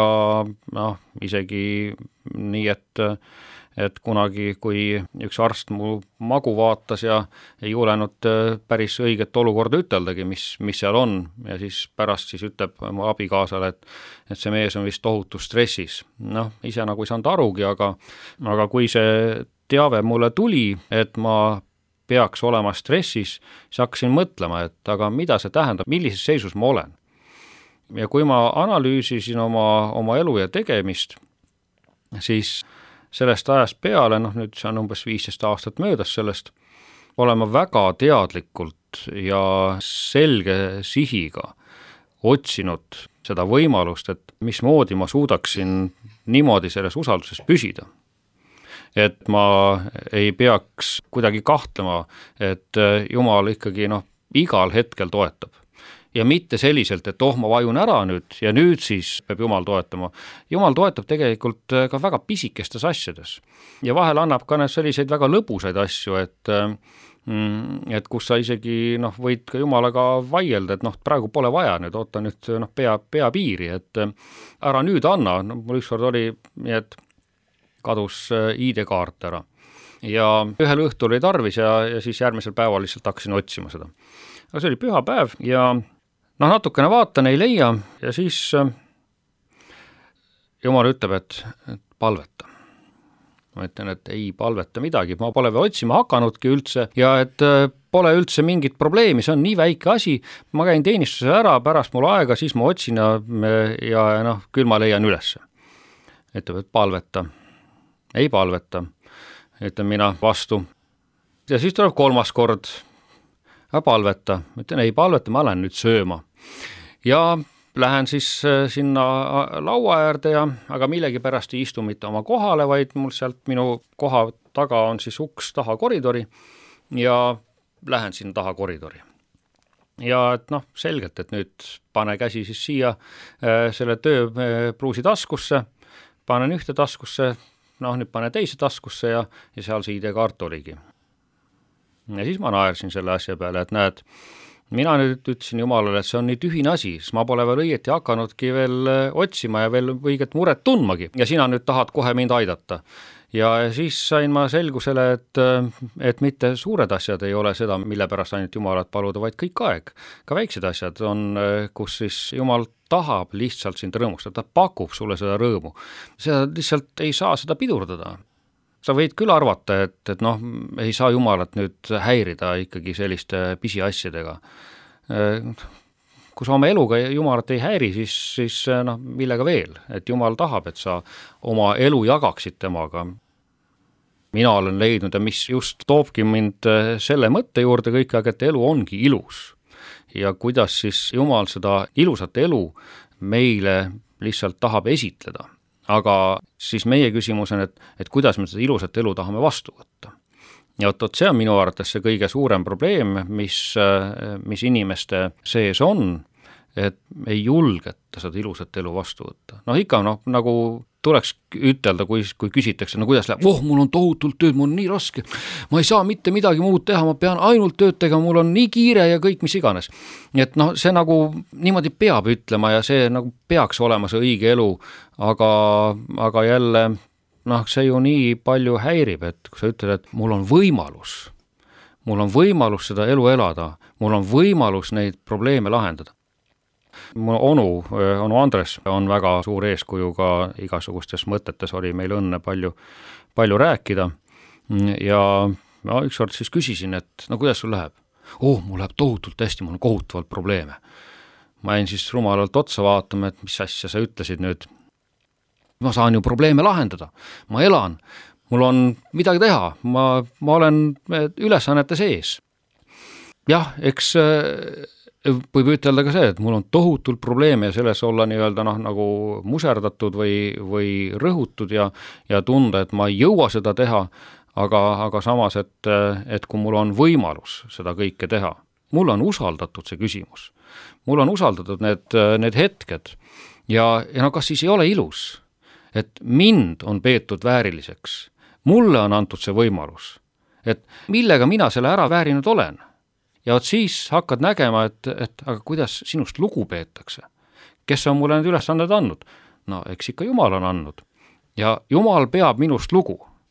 isegi nii, et kunagi, kui üks arst mu magu vaatas ja ei julenud päris õiget olukorda üteldagi, mis seal on, ja siis pärast siis ütleb mu abikaasale, et see mees on vist tohutu stressis. Ise nagu ei saanud arugi, aga kui see teave mulle tuli, et ma peaks olema stressis, siis hakkasin mõtlema, et aga mida see tähendab, millises seisus ma olen. Ja kui ma analüüsisin oma elu ja tegemist, siis sellest ajast peale, nüüd see on umbes 15 aastat möödas sellest, olema väga teadlikult ja selge sihiga otsinud seda võimalust, et mismoodi ma suudaksin niimoodi selles usalduses püsida. Et ma ei peaks kuidagi kahtlema, et Jumal ikkagi igal hetkel toetab. Ja mitte selliselt, et ma vajun ära nüüd ja nüüd siis peab Jumal toetama. Jumal toetab tegelikult ka väga pisikestes asjades. Ja vahel annab ka selliseid väga lõbusaid asju, et kus sa isegi võid ka Jumalaga vaielda, et praegu pole vaja nüüd, oota nüüd pea piiri, et ära nüüd anna. Mul ükskord oli nii, et kadus ID-kaart ära ja ühel õhtul oli tarvis ja siis järgmisel päeval lihtsalt hakkasin otsima seda. Aga see oli pühapäev ja natukene vaatan, ei leia ja siis Jumal ütleb, et palveta. Ma ütlen, et ei palveta midagi, ma pole veel otsima hakanudki üldse ja et pole üldse mingit probleemi, see on nii väike asi, ma käin teenistuse ära, pärast mul aega, siis ma otsin ja küll ma leian ülesse. Ütleb, et palveta. Ei palveta, ütlen mina vastu. Ja siis tuleb kolmas kord, palveta. Ütlen, ei palveta, ma lähen nüüd sööma. Ja lähen siis sinna laua äärde aga millegi pärast ei istu mitte oma kohale, vaid mul sealt minu koha taga on siis uks taha koridori ja lähen sinna taha koridori. Ja et selgelt, et nüüd pane käsi siis siia selle tööpruusi taskusse, panen ühte taskusse, nüüd pane teise taskusse ja seal see ID-kaart oligi. Ja siis ma naersin selle asja peale, et näed, mina nüüd ütlesin Jumalale, et see on nii tühine asi, siis ma pole veel õieti hakanudki veel otsima ja veel õiget muret tundmagi ja sina nüüd tahad kohe mind aidata. Ja siis sain ma selgusele, et mitte suured asjad ei ole seda, mille pärast ainult Jumalat paluda, vaid kõik aeg. Ka väiksed asjad on, kus siis Jumal tahab lihtsalt sind rõõmustada, ta pakub sulle seda rõõmu. Seda lihtsalt ei saa seda pidurdada. Sa võid küll arvata, et ei saa Jumalat nüüd häirida ikkagi selliste pisiasjadega. Kui sa oma eluga Jumalat ei häiri, siis millega veel? Et Jumal tahab, et sa oma elu jagaksid temaga. Mina olen leidnud ja mis just toobki mind selle mõtte juurde kõik aeg, et elu ongi ilus. Ja kuidas siis Jumal seda ilusat elu meile lihtsalt tahab esitleda. Aga siis meie küsimus on, et kuidas me seda ilusat elu tahame vastu võtta. Ja see on minu arvates see kõige suurem probleem, mis inimeste sees on, et ei julgeta seda ilusat elu vastu võtta. Ikka nagu tuleks ütelda, kui küsitakse, kuidas läheb, mul on tohutult tööd, mul on nii raske, ma ei saa mitte midagi muud teha, ma pean ainult tööd tegema, mul on nii kiire ja kõik mis iganes. Et see nagu niimoodi peab ütlema ja see nagu peaks olema see õige elu, aga jälle see ju nii palju häirib, et kui sa ütled, et mul on võimalus seda elu elada, mul on võimalus neid probleeme lahendada. Mu onu Andres on väga suur eeskuju ka igasugustes mõtetes, oli meil õnne palju rääkida ja ükskord siis küsisin, et kuidas sul läheb? Mul läheb tohutult hästi, mul on kohutavalt probleeme. Ma jäin siis rumalalt otsa vaatama, et mis asja sa ütlesid nüüd. Ma saan ju probleeme lahendada, ma elan, mul on midagi teha, ma olen ülesannete sees. Jah, eks võib ütelda ka see, et mul on tohutult probleeme ja selles olla nii-öelda nagu muserdatud või rõhutud ja tunda, et ma ei jõua seda teha, aga samas, et kui mul on võimalus seda kõike teha, mul on usaldatud see küsimus, mul on usaldatud need hetked ja kas siis ei ole ilus, et mind on peetud vääriliseks, mulle on antud see võimalus, et millega mina selle ära väärinud olen. Ja siis hakkad nägema, et aga kuidas sinust lugu peetakse. Kes on mulle need ülesanded andnud? Eks ikka Jumal on andnud. Ja Jumal peab minust lugu.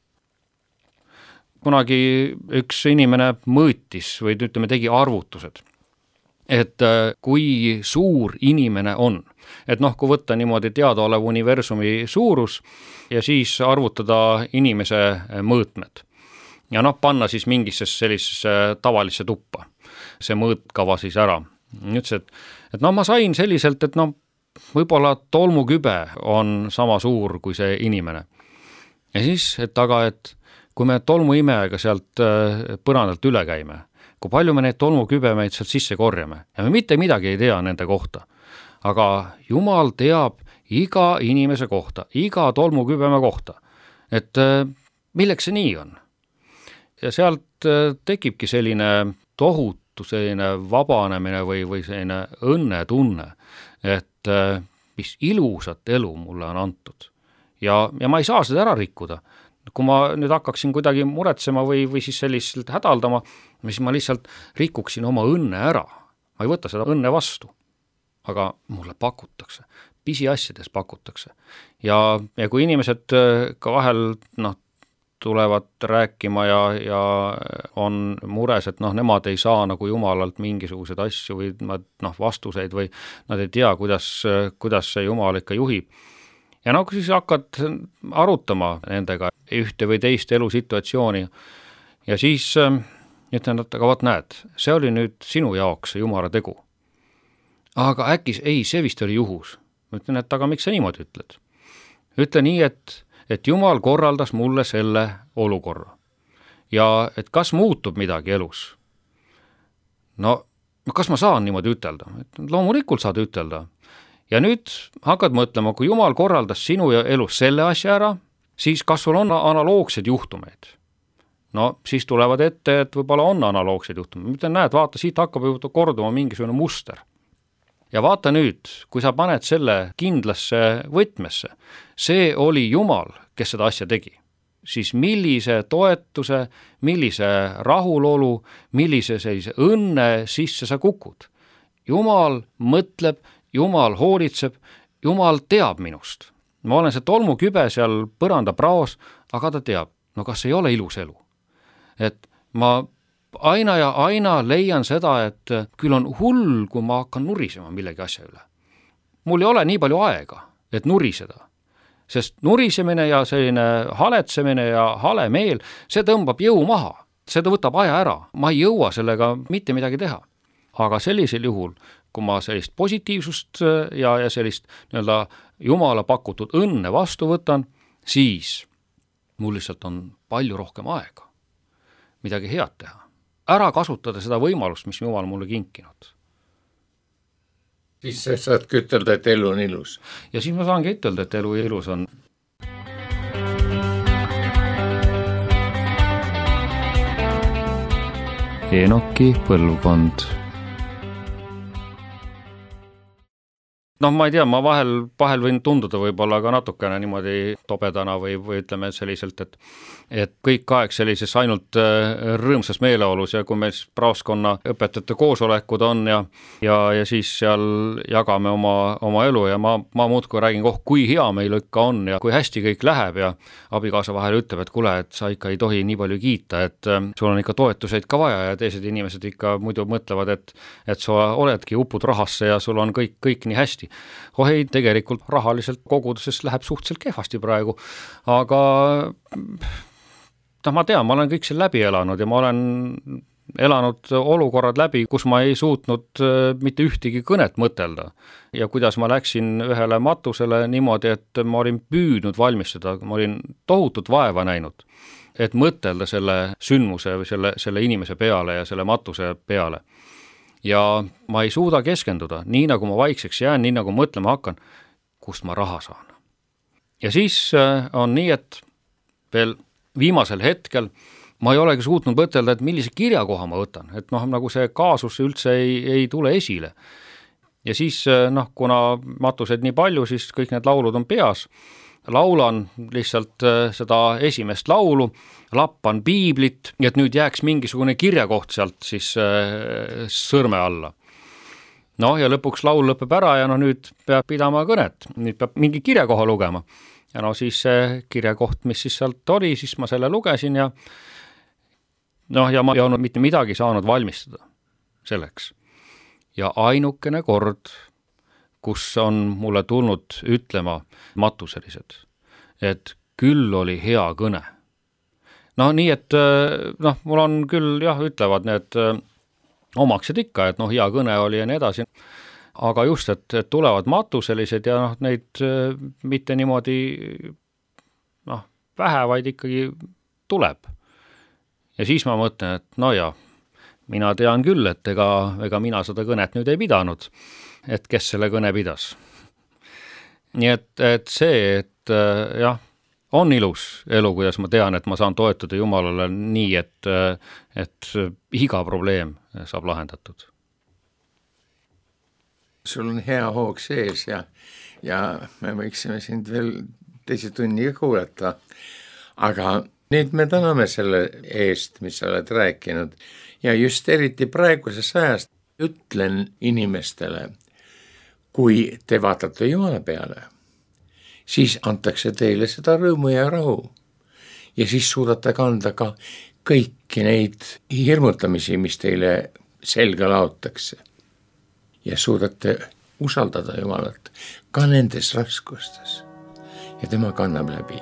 Kunagi üks inimene mõõtis või tegi arvutused, et kui suur inimene on. Et kui võtta niimoodi teadaolev universumi suurus ja siis arvutada inimese mõõtmed. Ja panna siis mingisse sellisesse tavalisse tuppa. See mõõtkava siis ära. Ütles, et ma sain selliselt, et võib-olla tolmukübe on sama suur kui see inimene. Ja siis, et kui me tolmuimejaga sealt põrandalt üle käime, kui palju me neid tolmukübemeid sealt sisse korjame ja me mitte midagi ei tea nende kohta. aga Jumal teab iga inimese kohta, iga tolmukübeme kohta, et milleks see nii on. Ja sealt tekibki selline tohutu selline vabanemine või selline õnnetunne, et mis ilusat elu mulle on antud. Ja ma ei saa seda ära rikkuda. Kui ma nüüd hakkaksin kuidagi muretsema või siis selliselt hädaldama, siis ma lihtsalt rikuksin oma õnne ära. Ma ei võta seda õnne vastu, aga mulle pakutakse, pisiasjades pakutakse. Ja kui inimesed ka vahel tulevad rääkima ja on mures, et nemad ei saa nagu Jumalalt mingisuguseid asju või vastuseid või nad ei tea, kuidas see Jumal ikka juhib. Ja kui siis hakkad arutama nendega ühte või teist elusituatsiooni ja siis ütlen, et aga vaat näed, see oli nüüd sinu jaoks see Jumala tegu. Aga äkki, ei, see vist oli juhus. Ma ütlen, et aga miks sa niimoodi ütled? Ütle nii, et Jumal korraldas mulle selle olukorra. Ja et kas muutub midagi elus? No, kas ma saan niimoodi ütelda? Loomulikult saad ütelda. Ja nüüd hakkad mõtlema, kui Jumal korraldas sinu elus selle asja ära, siis kas sul on analoogsed juhtumeid? No siis tulevad ette, et võib-olla on analoogsed juhtumeid. Mõtlen, näed, vaata, siit hakkab korduma mingisugune muster. Ja vaata nüüd, kui sa paned selle kindlasse võtmesse, see oli Jumal, kes seda asja tegi. Siis millise toetuse, millise rahulolu, millise sellise õnne sisse sa kukud. Jumal mõtleb, Jumal hoolitseb, Jumal teab minust. Ma olen see tolmukübe seal põranda praos, aga ta teab, no kas ei ole ilus elu. Et ma aina ja aina leian seda, et küll on hull, kui ma hakkan nurisema millegi asja üle. Mul ei ole nii palju aega, et nuriseda. Sest nurisemine ja selline haletsemine ja hale meel, see tõmbab jõu maha. Seda võtab aja ära. Ma ei jõua sellega mitte midagi teha. Aga sellisel juhul, kui ma sellist positiivsust ja sellist Jumala pakutud õnne vastu võtan, siis mul lihtsalt on palju rohkem aega midagi head teha. Ära kasutada seda võimalust, mis Jumal mulle kinkinud. Siis sa saadki ütelda, et elu on ilus. Ja siis ma saangi ütelda, et elu ilus on. Enoki põlvkond. Ma ei tea, ma vahel võin tunduda võib-olla ka natukene niimoodi tobedana või ütleme selliselt, et kõik aeg sellises ainult rõõmsas meeleolus ja kui meil praoskonna õpetajate koosolekud on ja siis seal jagame oma elu ja ma muudkui räägin, kui hea meil ikka on ja kui hästi kõik läheb ja abikaasa vahel ütleb, et kuule, et sa ikka ei tohi nii palju kiita, et sul on ikka toetuseid ka vaja ja teised inimesed ikka muidu mõtlevad, et sa oledki upud rahasse ja sul on kõik nii hästi. Ei, tegelikult rahaliselt koguduses läheb suhteliselt kehvasti praegu, aga ma tean, ma olen kõik seal läbi elanud ja ma olen elanud olukorrad läbi, kus ma ei suutnud mitte ühtegi kõnet mõtelda ja kuidas ma läksin ühele matusele niimoodi, et ma olin püüdnud valmistada, ma olin tohutut vaeva näinud, et mõtelda selle sündmuse või selle inimese peale ja selle matuse peale. Ja ma ei suuda keskenduda, nii nagu ma vaikseks jään, nii nagu mõtlema hakkan, kust ma raha saan. Ja siis on nii, et veel viimasel hetkel ma ei olegi suutnud mõtelda, et millise kirjakoha ma võtan, et nagu see kaasus üldse ei tule esile. Ja siis, kuna matused nii palju, siis kõik need laulud on peas, laulan lihtsalt seda esimest laulu, lappan piiblit, et nüüd jääks mingisugune kirjakoht sealt siis sõrme alla. Ja lõpuks laul lõpeb ära ja nüüd peab pidama kõnet, nüüd peab mingi kirjakoha lugema. Ja siis see kirjakoht, mis siis sealt oli, siis ma selle lugesin ja ma ei olnud mitte midagi saanud valmistada selleks. Ja ainukene kord, kus on mulle tulnud ütlema matuselised, et küll oli hea kõne. Nii, et mul on küll, ütlevad need omaksed ikka, et hea kõne oli ja nii edasi, aga just, et tulevad matuselised ja neid mitte niimoodi vähe, vaid ikkagi tuleb. Ja siis ma mõtlen, et mina tean küll, et ega mina seda kõnet nüüd ei pidanud. et kes selle kõne pidas. Nii et see, et jah, on ilus elu, kuidas ma tean, et ma saan toetuda Jumalale nii, et iga probleem saab lahendatud. Sul on hea hoog sees ja me võiksime sind veel teise tunniga kuulata, aga nüüd me täname selle eest, mis sa oled rääkinud ja just eriti praeguses ajast ütlen inimestele, kui te vaatate Jumala peale, siis antakse teile seda rõõmu ja rahu ja siis suudate kanda ka kõiki neid hirmutamisi, mis teile selga laotakse ja suudate usaldada Jumalat ka nendes raskustes ja tema kannab läbi.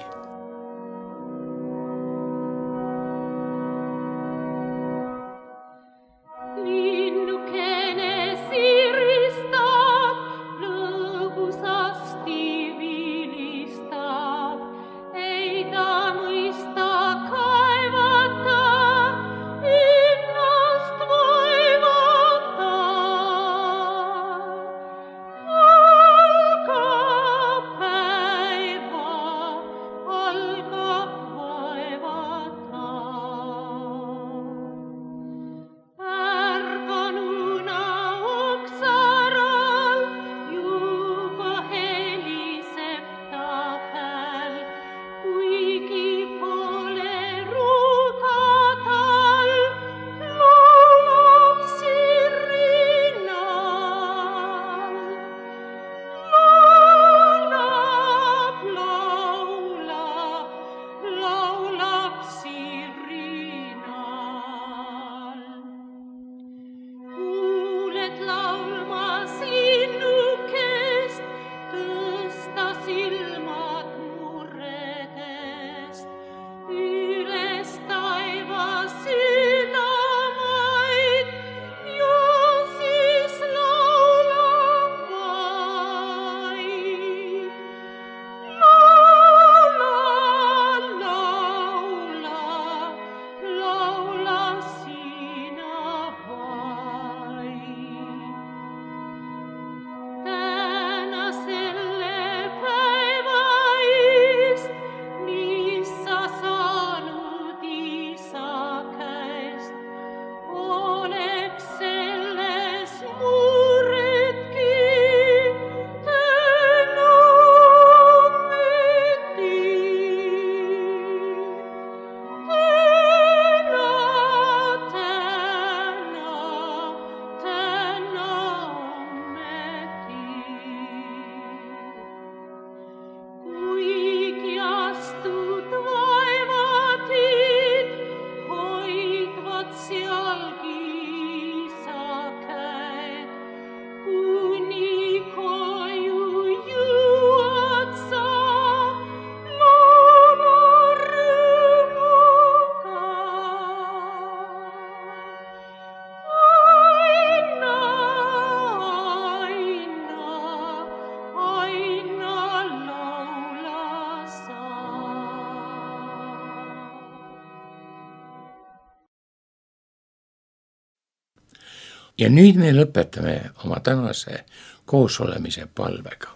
Ja nüüd me lõpetame oma tänase koosolemise palvega.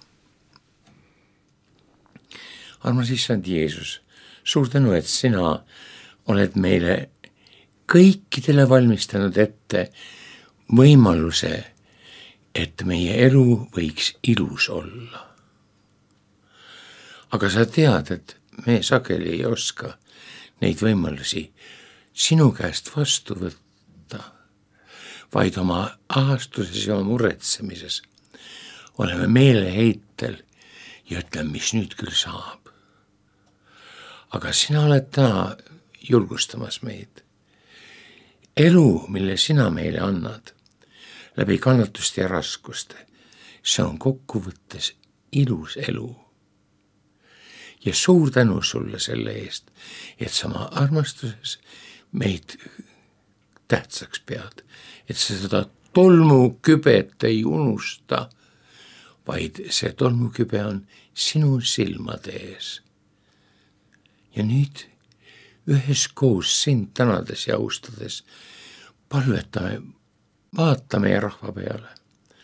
Armas Issand Jeesus, suur tänu, et sina oled meile kõikidele valmistanud ette võimaluse, et meie elu võiks ilus olla. Aga sa tead, et me sageli ei oska neid võimalusi sinu käest vastu võtta, vaid oma ahastuses ja muretsemises oleme meeleheitel ja ütleme, mis nüüd küll saab. Aga sina oled täna julgustamas meid. Elu, mille sina meile annad, läbi kannatuste ja raskuste, see on kokkuvõttes ilus elu. Ja suur tänu sulle selle eest, et sa oma armastuses meid tähtsaks pead, et sa seda tolmukübet ei unusta, vaid see tolmukübe on sinu silmade ees. Ja nüüd üheskoos sind tänades ja austades palvetame, vaata meie rahva peale.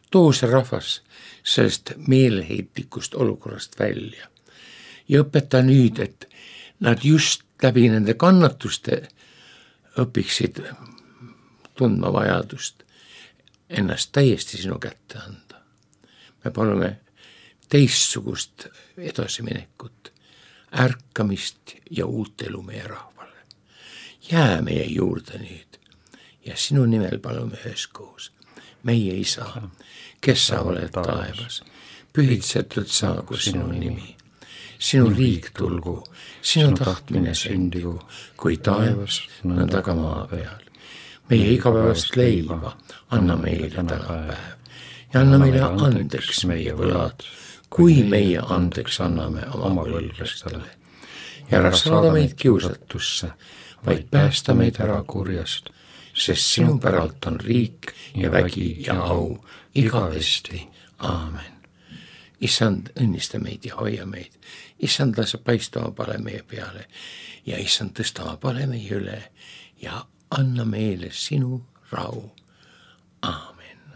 too see rahvas sellest meeleheitlikust olukorrast välja ja õpeta nüüd, et nad just läbi nende kannatuste õpiksid tundma vajadust ennast täiesti sinu kätte anda. Me palume teistsugust edasiminekut, ärkamist ja uut elu meie rahvale. Jää meie juurde nüüd ja sinu nimel palume üheskoos. Meie Isa, kes sa oled taevas, pühitsetud saagu sinu nimi. Sinu riik tulgu, sinu tahtmine sündigu, kui taevas, nõnda ka maa peal. Meie igapäevast leiba anna meile täna päev ja anna meile andeks meie võlad, kui meie andeks anname oma võlglastele. Ja ära saada meid kiusatusse, vaid päästa meid ära kurjast, sest sinu päralt on riik ja vägi ja au igavesti. Aamen. Issand, õnnista meid ja hoia meid. Issand, lase paista oma pale meie peale ja issand, tõsta oma pale meie üle ja anna meile sinu rahu. Aamen.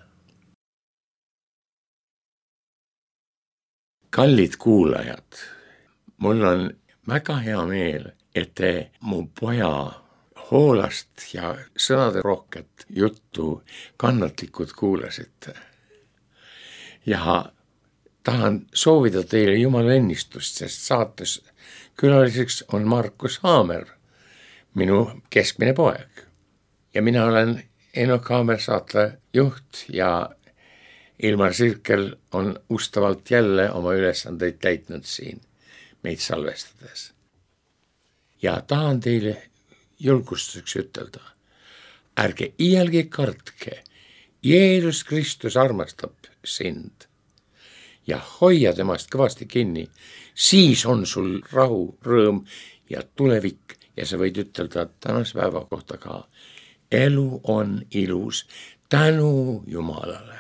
Kallid kuulajad, mul on väga hea meel, et te mu poja hoolast ja sõnade rohket juttu kannatlikud kuulasite. Ja tahan soovida teile Jumala õnnistust, sest saates külaliseks on Markus Haamer, minu keskmine poeg. Ja mina olen Enok Haamer saatejuht ja Ilmar Sirkel on ustavalt jälle oma ülesandeid täitnud siin meid salvestades. Ja tahan teile julgustuseks ütelda, ärge iialgi kartke, Jeesus Kristus armastab sind ja hoia temast kõvasti kinni, siis on sul rahu, rõõm ja tulevik ja sa võid ütelda tänase päeva kohta ka, elu on ilus tänu Jumalale.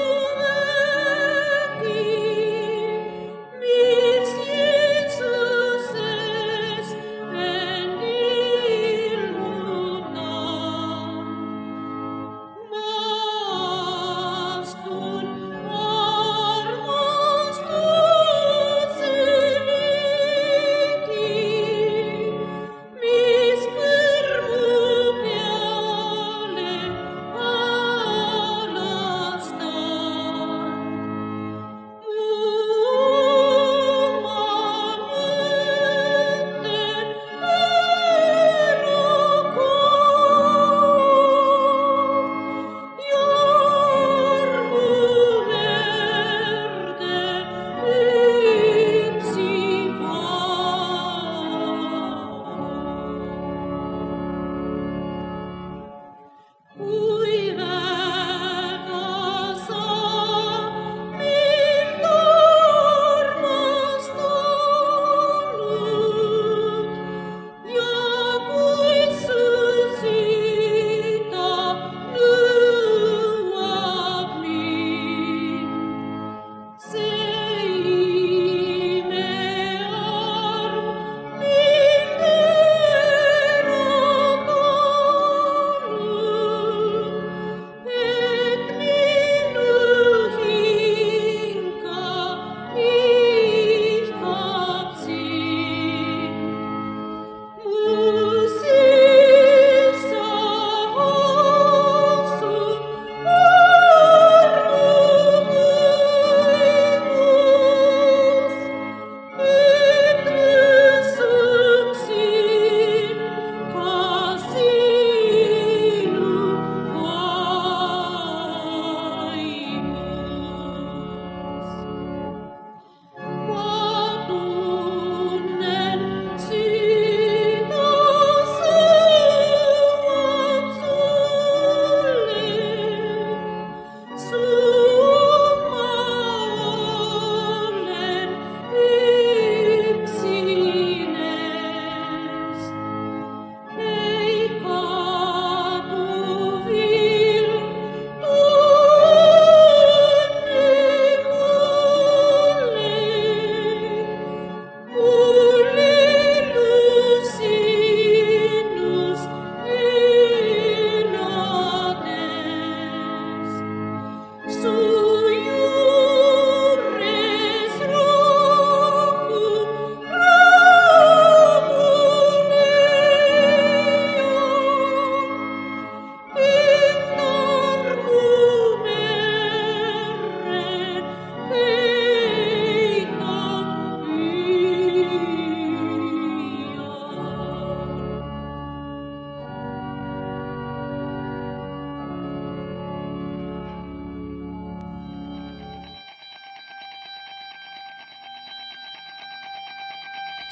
Mis Jesus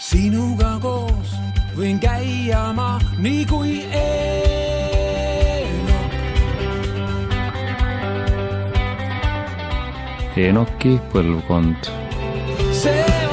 sinuga koos võin käia ma nii kui Enoki põlvkond. see